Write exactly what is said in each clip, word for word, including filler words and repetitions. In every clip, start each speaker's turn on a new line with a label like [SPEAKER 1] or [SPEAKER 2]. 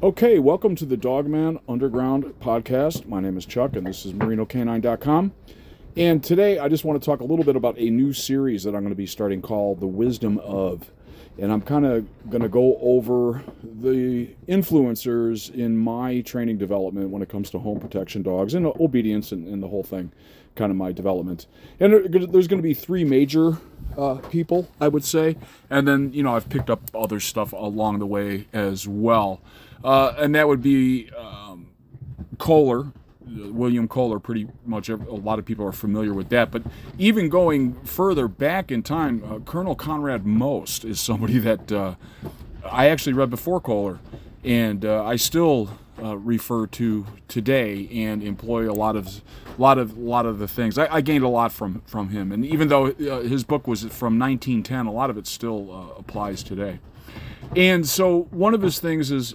[SPEAKER 1] Okay, welcome to the Dogman Underground podcast. My name is Chuck, and this is Merino Canine dot com. And today I just want to talk a little bit about a new series that I'm going to be starting called The Wisdom Of. And I'm kind of going to go over the influencers in my training development when it comes to home protection dogs and obedience and, and the whole thing, kind of my development. And there's going to be three major uh, people, I would say. And then, you know, I've picked up other stuff along the way as well. Uh, and that would be um, Kohler, William Kohler. Pretty much a lot of people are familiar with that. But even going further back in time, uh, Colonel Conrad Most is somebody that uh, I actually read before Kohler, and uh, I still uh, refer to today and employ a lot of, lot of, lot of the things. I, I gained a lot from from him, and even though uh, his book was from nineteen ten, a lot of it still uh, applies today. And so one of his things is.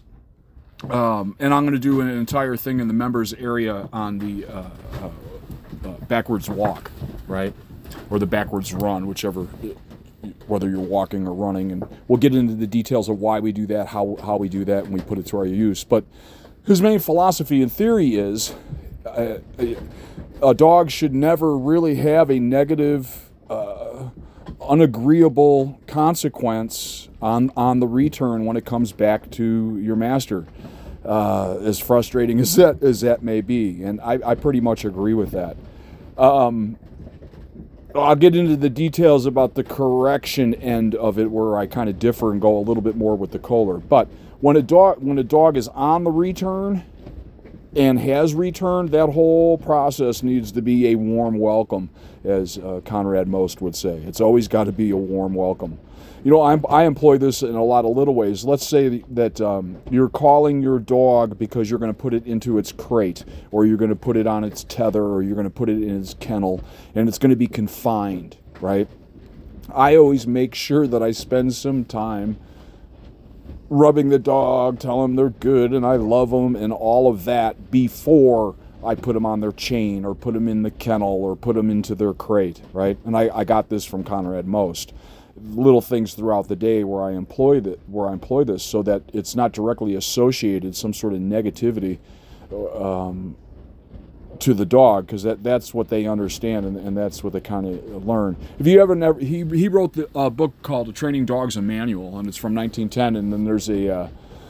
[SPEAKER 1] Um, and I'm going to do an entire thing in the members area on the uh, uh, uh, backwards walk, right? Or the backwards run, whichever, whether you're walking or running. And we'll get into the details of why we do that, how, how we do that, and we put it to our use. But his main philosophy and theory is uh, a dog should never really have a negative, uh, unagreeable consequence on, on the return when it comes back to your master. Uh, as frustrating as that as that may be, and I, I pretty much agree with that. Um, I'll get into the details about the correction end of it, where I kind of differ and go a little bit more with the Kohler. But when a dog when a dog is on the return and has returned, that whole process needs to be a warm welcome, as uh, Conrad Most would say. It's always got to be a warm welcome. You know, I'm, I employ this in a lot of little ways. Let's say that um, you're calling your dog because you're going to put it into its crate, or you're going to put it on its tether, or you're going to put it in its kennel, and it's going to be confined, right? I always make sure that I spend some time rubbing the dog, tell them they're good and I love them and all of that before I put them on their chain or put them in the kennel or put them into their crate, right? And I, I got this from Conrad Most. Little things throughout the day where I employ that, where I employ this, so that it's not directly associated some sort of negativity um, to the dog, because that, that's what they understand and, and that's what they kind of learn. If you ever never, he he wrote the uh, book called "Training Dogs: A Manual," and it's from nineteen ten, and then there's a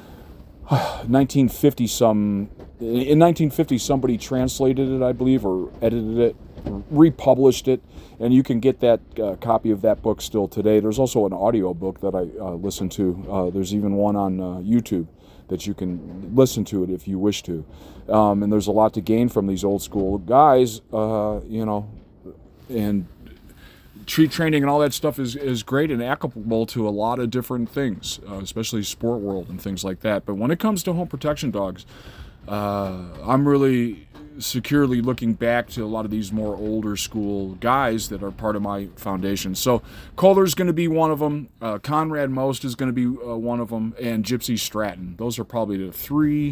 [SPEAKER 1] uh, nineteen fifty some. In nineteen fifty, somebody translated it, I believe, or edited it, republished it, and you can get that uh, copy of that book still today. There's also an audio book that I uh, listen to. Uh, there's even one on uh, YouTube that you can listen to it if you wish to. Um, and there's a lot to gain from these old school guys, uh, you know, and tree training and all that stuff is, is great and applicable to a lot of different things, uh, especially sport world and things like that. But when it comes to home protection dogs, uh, I'm really securely looking back to a lot of these more older school guys that are part of my foundation. So Kohler's going to be one of them. Uh, Conrad Most is going to be uh, one of them, and Gypsy Stratton. Those are probably the three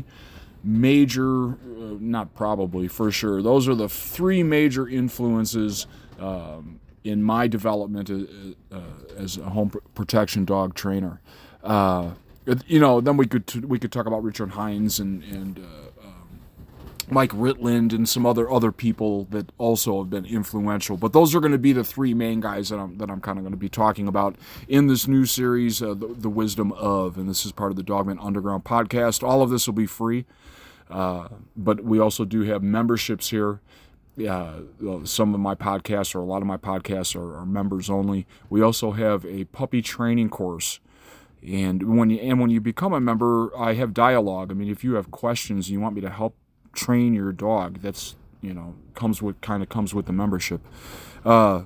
[SPEAKER 1] major, uh, not probably, for sure. Those are the three major influences um, in my development uh, uh, as a home protection dog trainer. Uh, you know, then we could we could talk about Richard Hines and and. Uh, Mike Ritland and some other other people that also have been influential, but those are going to be the three main guys that I'm that I'm kind of going to be talking about in this new series, uh, the, the Wisdom Of, and this is part of the Dogman Underground podcast. All of this will be free, uh, but we also do have memberships here. Uh, some of my podcasts, or a lot of my podcasts, are, are members only. We also have a puppy training course. And when you and when you become a member, I have dialogue. I mean, if you have questions, you want me to help train your dog, that's, you know, comes with kind of comes with the membership. Uh,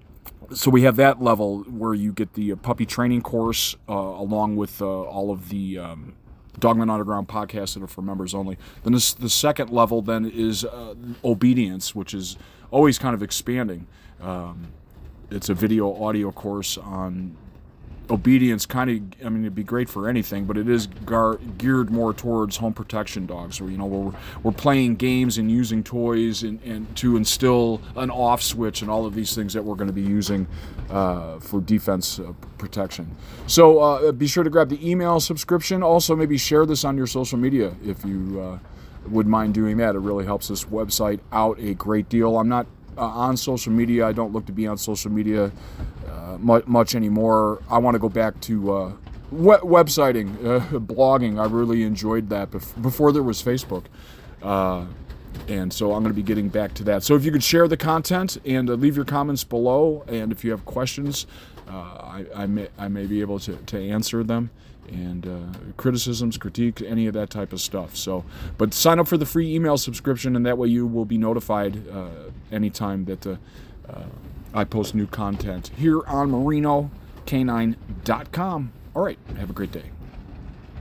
[SPEAKER 1] so we have that level where you get the uh, puppy training course uh, along with uh, all of the um, Dogman Underground podcasts that are for members only. Then this, the second level then is uh, obedience, which is always kind of expanding. Um, it's a video audio course on obedience kind of, I mean, it'd be great for anything, but it is gar- geared more towards home protection dogs, where, you know, we're, we're playing games and using toys and, and to instill an off switch and all of these things that we're going to be using uh, for defense uh, protection. So uh, be sure to grab the email subscription. Also, maybe share this on your social media if you uh, would mind doing that. It really helps this website out a great deal. I'm not uh, on social media. I don't look to be on social media uh, much, much anymore. I want to go back to uh, web- websiting, uh, blogging. I really enjoyed that bef- before there was Facebook. Uh, and so I'm going to be getting back to that. So if you could share the content and uh, leave your comments below, and if you have questions, uh, I, I, may, I may be able to, to answer them. And uh, criticisms, critique, any of that type of stuff. So, but sign up for the free email subscription, and that way you will be notified uh, anytime that uh, uh, I post new content here on Merino Canine dot com. All right, have a great day.